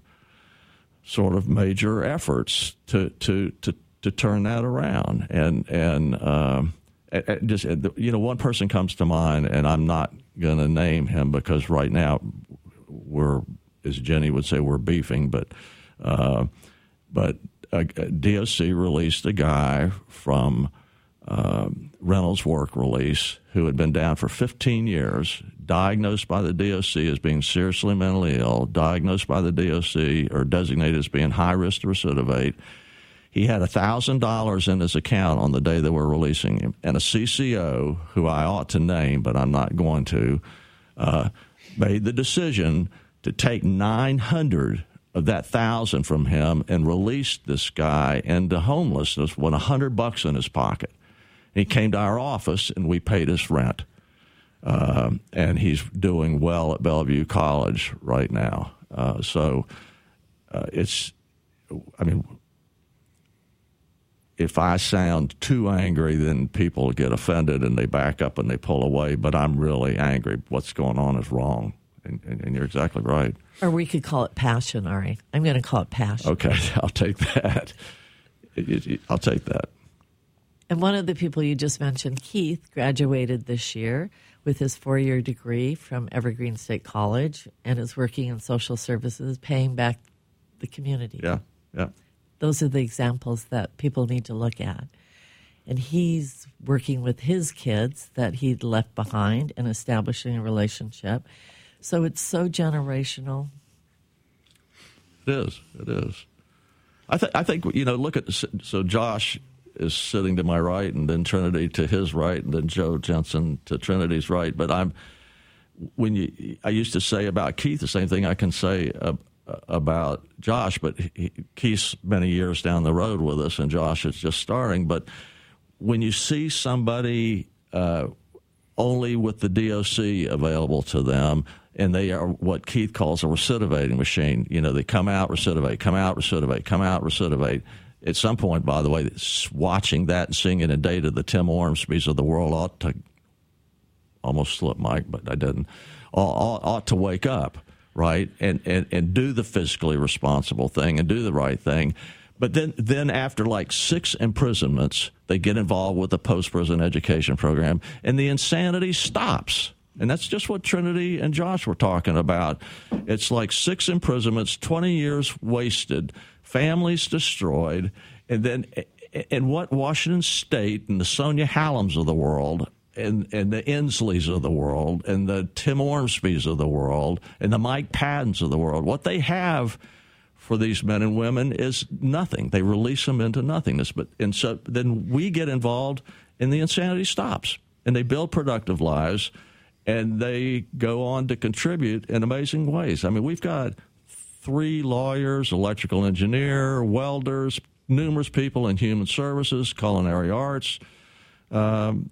sort of major efforts to to to to turn that around. And, and um, just, you know, one person comes to mind, and I'm not going to name him because right now we're, as Jenny would say, we're beefing, but, uh, but uh, D O C released a guy from uh, Reynolds Work Release who had been down for fifteen years, diagnosed by the D O C as being seriously mentally ill, diagnosed by the D O C or designated as being high risk to recidivate. He had one thousand dollars in his account on the day they were releasing him. And a C C O, who I ought to name, but I'm not going to, uh, made the decision to take nine hundred of that one thousand from him and released this guy into homelessness with one hundred bucks in his pocket. He came to our office, and we paid his rent. Uh, and he's doing well at Bellevue College right now. Uh, so uh, it's, I mean... If I sound too angry, then people get offended and they back up and they pull away. But I'm really angry. What's going on is wrong. And, and, and you're exactly right. Or we could call it passion, Ari. I'm going to call it passion. Okay, I'll take that. It, it, it, I'll take that. And one of the people you just mentioned, Keith, graduated this year with his four-year degree from Evergreen State College and is working in social services, paying back the community. Yeah, yeah. Those are the examples that people need to look at. And he's working with his kids that he'd left behind and establishing a relationship. So it's so generational. It is. It is. I, th- I think, you know, look at, so Josh is sitting to my right, and then Trinity to his right, and then Joe Jensen to Trinity's right. But I'm, when you, I used to say about Keith the same thing I can say uh, about Josh, but he, Keith's many years down the road with us, and Josh is just starting. But when you see somebody uh, only with the D O C available to them, and they are what Keith calls a recidivating machine, you know, they come out, recidivate, come out, recidivate, come out, recidivate. At some point, by the way, watching that and seeing it in data, the Tim Ormsbys of the world ought to, almost slipped Mike, but I didn't, ought, ought to wake up. Right, and, and and do the fiscally responsible thing and do the right thing. But then, then after like six imprisonments, they get involved with the post-prison education program, and the insanity stops. And that's just what Trinity and Josh were talking about. It's like six imprisonments, twenty years wasted, families destroyed, and then and what Washington State and the Sonia Hallems of the world and and the Insleys of the world and the Tim Ormsbys of the world and the Mike Paddens of the world, what they have for these men and women is nothing. They release them into nothingness. But and so then we get involved and the insanity stops, and they build productive lives, and they go on to contribute in amazing ways. I mean, we've got three lawyers, electrical engineer, welders, numerous people in human services, culinary arts, um,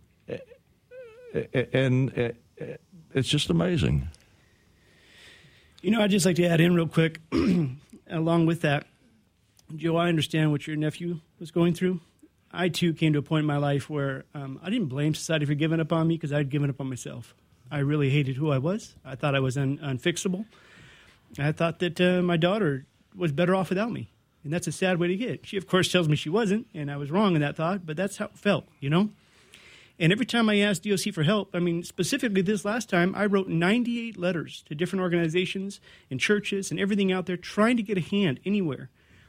and it's just amazing. You know, I'd just like to add in real quick, along with that, Joe, I understand what your nephew was going through. I, too, came to a point in my life where um, I didn't blame society for giving up on me because I'd given up on myself. I really hated who I was. I thought I was un- unfixable. I thought that uh, my daughter was better off without me. And that's a sad way to get. She, of course, tells me she wasn't, and I was wrong in that thought, but that's how it felt, you know? And every time I asked D O C for help, I mean, specifically this last time, I wrote ninety-eight letters to different organizations and churches and everything out there trying to get a hand anywhere.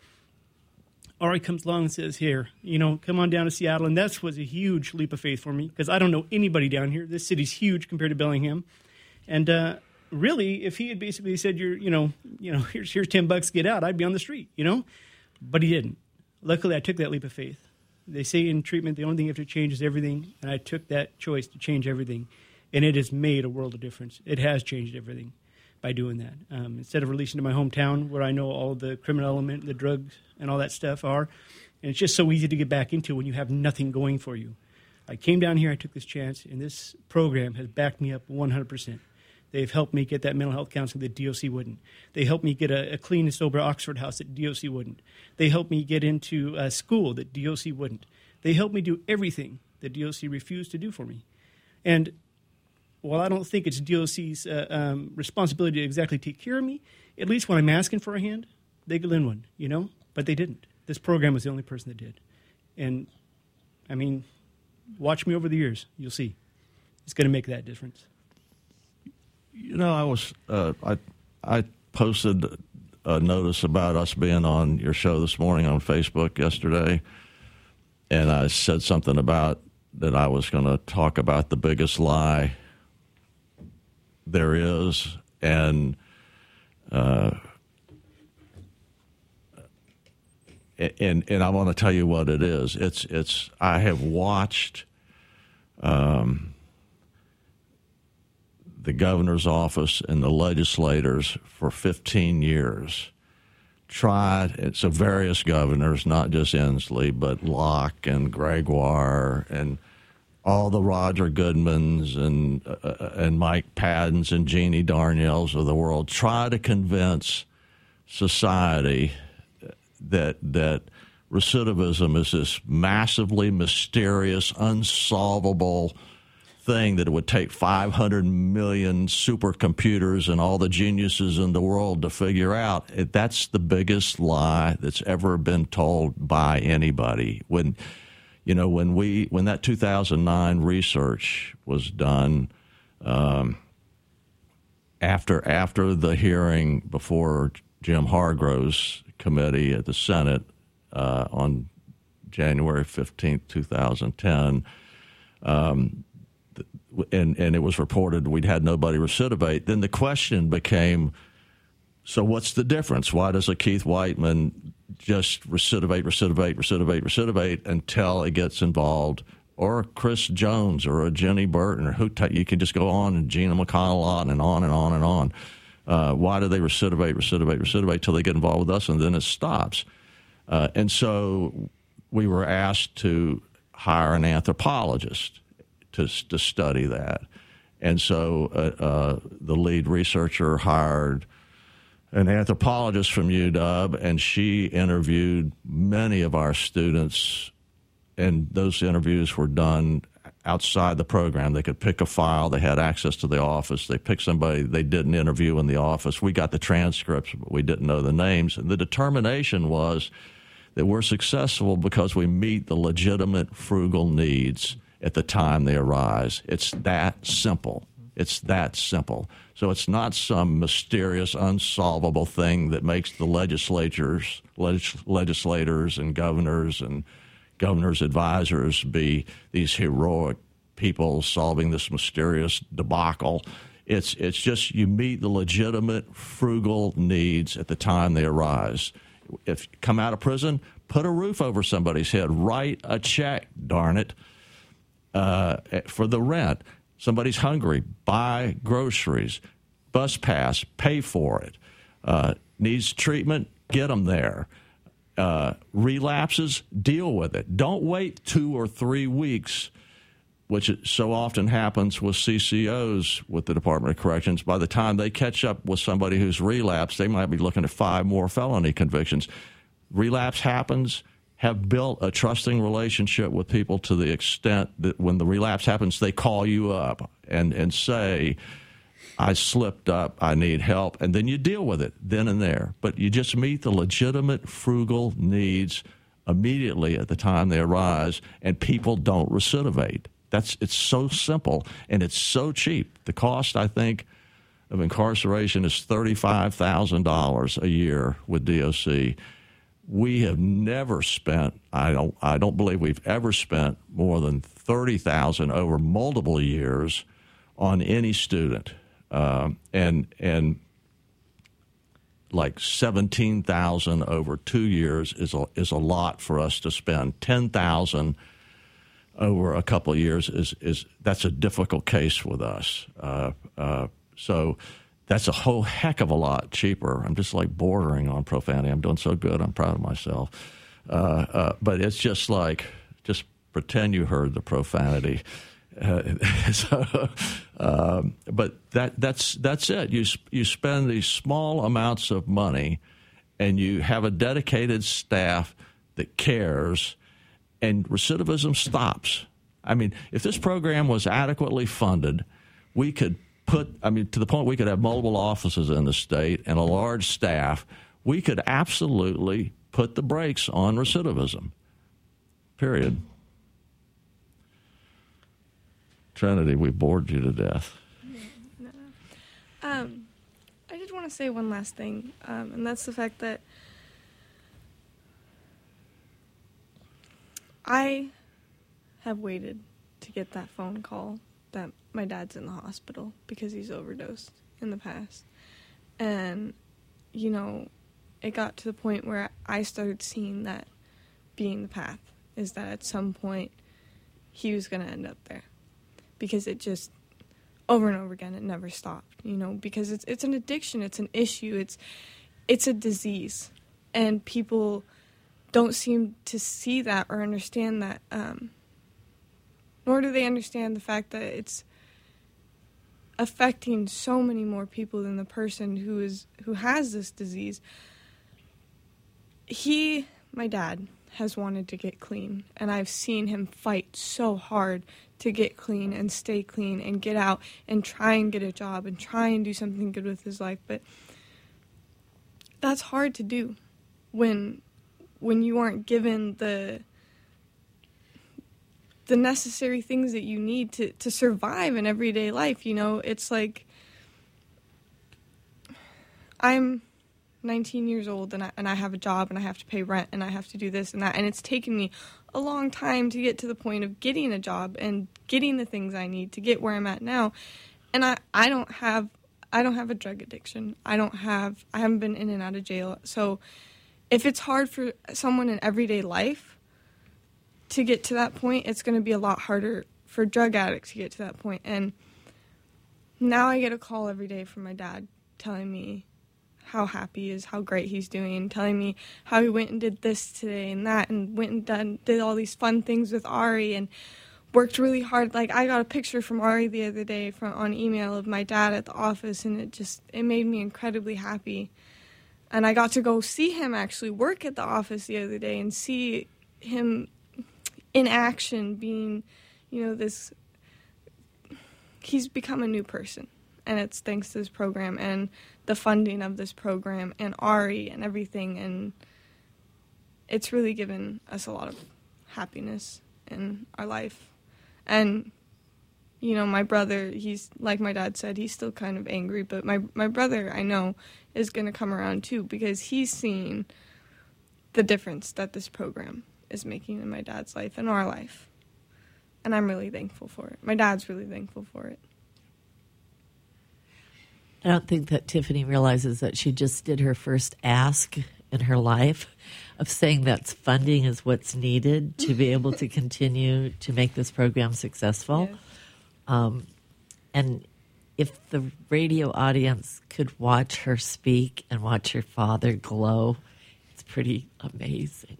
Ari comes along and says, here, you know, come on down to Seattle. And that was a huge leap of faith for me because I don't know anybody down here. This city's huge compared to Bellingham. And uh, really, if he had basically said, you're, you know, you know, here's, here's ten bucks, get out, I'd be on the street, you know. But he didn't. Luckily, I took that leap of faith. They say in treatment, the only thing you have to change is everything. And I took that choice to change everything. And it has made a world of difference. It has changed everything by doing that. Um, instead of releasing to my hometown where I know all the criminal element, the drugs, and all that stuff are. And it's just so easy to get back into when you have nothing going for you. I came down here, I took this chance, and this program has backed me up one hundred percent. They've helped me get that mental health counseling that D O C wouldn't. They helped me get a, a clean and sober Oxford house that D O C wouldn't. They helped me get into a school that D O C wouldn't. They helped me do everything that D O C refused to do for me. And while I don't think it's D O C's uh, um, responsibility to exactly take care of me, at least when I'm asking for a hand, they could lend one, you know? But they didn't. This program was the only person that did. And, I mean, watch me over the years. You'll see. It's going to make that difference. You know, I was uh, I I posted a notice about us being on your show this morning on Facebook yesterday, and I said something about that I was going to talk about the biggest lie there is, and uh, and and I want to tell you what it is. It's it's I have watched um, the governor's office and the legislators for fifteen years tried. It's a various governors, not just Inslee, but Locke and Gregoire and all the Roger Goodmans and uh, and Mike Paddens and Jeannie Darnielles of the world try to convince society that that recidivism is this massively mysterious, unsolvable thing that it would take five hundred million supercomputers and all the geniuses in the world to figure out. That's the biggest lie that's ever been told by anybody. When You know, when we when that two thousand nine research was done, um, after after the hearing before Jim Hargrove's committee at the Senate uh, on January fifteenth, two thousand ten, um, and and it was reported we'd had nobody recidivate. Then the question became, so what's the difference? Why does a Keith Whiteman just recidivate, recidivate, recidivate, recidivate until it gets involved, or a Chris Jones or a Jenny Burton, or who t- you can just go on, and Gina McConnell on and on and on and on. Uh, why do they recidivate, recidivate, recidivate till they get involved with us, and then it stops? Uh, and so we were asked to hire an anthropologist to to study that, and so uh, uh, the lead researcher hired an anthropologist from U W, and she interviewed many of our students, and those interviews were done outside the program. They could pick a file. They had access to the office. They picked somebody they didn't interview in the office. We got the transcripts, but we didn't know the names. And the determination was that we're successful because we meet the legitimate frugal needs at the time they arise. It's that simple. It's that simple. So it's not some mysterious, unsolvable thing that makes the legislatures, legis- legislators and governors and governors' advisors be these heroic people solving this mysterious debacle. It's it's just you meet the legitimate, frugal needs at the time they arise. If you come out of prison, put a roof over somebody's head. Write a check, darn it, uh, for the rent. Somebody's hungry, buy groceries, bus pass, pay for it. Uh, Needs treatment, get them there. Uh, relapses, deal with it. Don't wait two or three weeks, which so often happens with C C Os with the Department of Corrections. By the time they catch up with somebody who's relapsed, they might be looking at five more felony convictions. Relapse happens. Have built a trusting relationship with people to the extent that when the relapse happens, they call you up and, and say, I slipped up, I need help, and then you deal with it then and there. But you just meet the legitimate frugal needs immediately at the time they arise, and people don't recidivate. That's it's so simple, and it's so cheap. The cost, I think, of incarceration is thirty-five thousand dollars a year with D O C. We have never spent, I don't I don't believe we've ever spent more than thirty thousand dollars over multiple years on any student. Um, and and like seventeen thousand dollars over two years is a, is a lot for us to spend. ten thousand dollars over a couple of years is, is that's a difficult case with us. Uh, uh, so that's a whole heck of a lot cheaper. I'm just like bordering on profanity. I'm doing so good. I'm proud of myself. Uh, uh, but it's just like, just pretend you heard the profanity. Uh, so, um, but that that's that's it. You you spend these small amounts of money, and you have a dedicated staff that cares, and recidivism stops. I mean, if this program was adequately funded, we could put. I mean, to the point we could have multiple offices in the state and a large staff. We could absolutely put the brakes on recidivism. Period. Trinity, we bored you to death. No. Um, I did want to say one last thing, um, and that's the fact that I have waited to get that phone call that my dad's in the hospital because he's overdosed in the past. And, you know, it got to the point where I started seeing that being the path, is that at some point he was going to end up there. Because it just, over and over again, it never stopped, you know, because it's it's an addiction, it's an issue, it's it's a disease, and people don't seem to see that or understand that, um, nor do they understand the fact that it's affecting so many more people than the person who is who has this disease. He, my dad, has wanted to get clean, and I've seen him fight so hard to get clean and stay clean and get out and try and get a job and try and do something good with his life. But that's hard to do when when you aren't given the the necessary things that you need to, to survive in everyday life. You know, it's like I'm nineteen years old and I, and I have a job and I have to pay rent and I have to do this and that, and it's taken me a long time to get to the point of getting a job and getting the things I need to get where I'm at now. And I, I don't have I don't have a drug addiction. I don't have I haven't been in and out of jail. So if it's hard for someone in everyday life to get to that point, it's going to be a lot harder for drug addicts to get to that point. And now I get a call every day from my dad telling me how happy he is, how great he's doing, telling me how he went and did this today and that, and went and done, did all these fun things with Ari and worked really hard. Like, I got a picture from Ari the other day from on email of my dad at the office, and it just, it made me incredibly happy. And I got to go see him actually work at the office the other day and see him in action being, you know, this, he's become a new person. And it's thanks to this program and the funding of this program and Ari and everything. And it's really given us a lot of happiness in our life. And, you know, my brother, he's, like my dad said, he's still kind of angry. But my, my brother, I know, is going to come around too, because he's seen the difference that this program is making in my dad's life and our life. And I'm really thankful for it. My dad's really thankful for it. I don't think that Tiffany realizes that she just did her first ask in her life of saying that funding is what's needed to be able to continue to make this program successful. Yes. Um, and if the radio audience could watch her speak and watch her father glow, it's pretty amazing.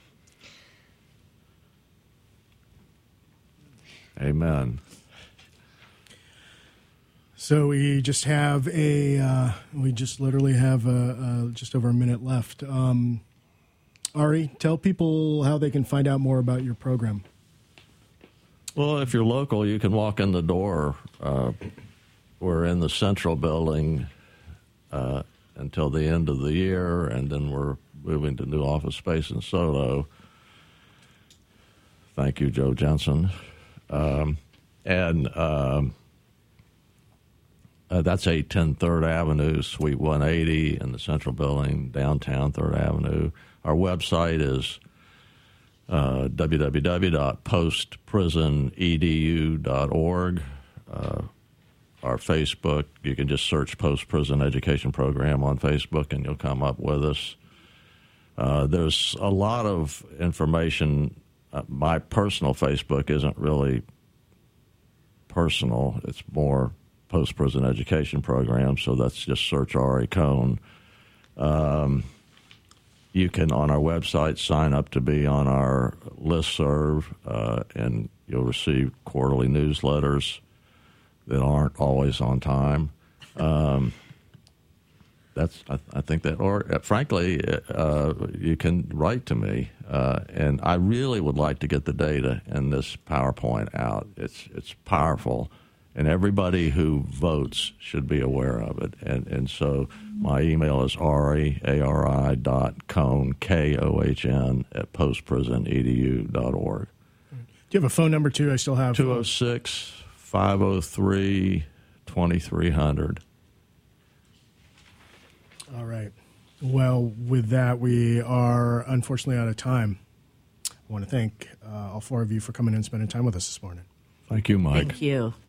Amen. So we just have a, uh, we just literally have a, a, just over a minute left. Um, Ari, tell people how they can find out more about your program. Well, if you're local, you can walk in the door. Uh, we're in the Central Building uh, until the end of the year, and then we're moving to new office space in SoLo. Thank you, Joe Jensen. Um, and... Um, Uh, that's eight ten Third Avenue, Suite one eighty in the Central Building, downtown Third Avenue. Our website is uh, w w w dot post prison e d u dot org. Uh, our Facebook, you can just search Post Prison Education Program on Facebook and you'll come up with us. Uh, there's a lot of information. Uh, my personal Facebook isn't really personal. It's more Post-Prison Education Program, so that's just search Ari Cohn. Um, you can, on our website, sign up to be on our listserv, uh, and you'll receive quarterly newsletters that aren't always on time. Um, that's, I, I think that, or uh, frankly, uh, you can write to me, uh, and I really would like to get the data in this PowerPoint out. It's it's powerful. And everybody who votes should be aware of it. And and so my email is Ari, A R I dot Cohn, K O H N, at post prison e d u dot org. Do you have a phone number, too? I still have... two oh six, five oh three, twenty-three hundred. All right. Well, with that, we are unfortunately out of time. I want to thank uh, all four of you for coming in and spending time with us this morning. Thank you, Mike. Thank you.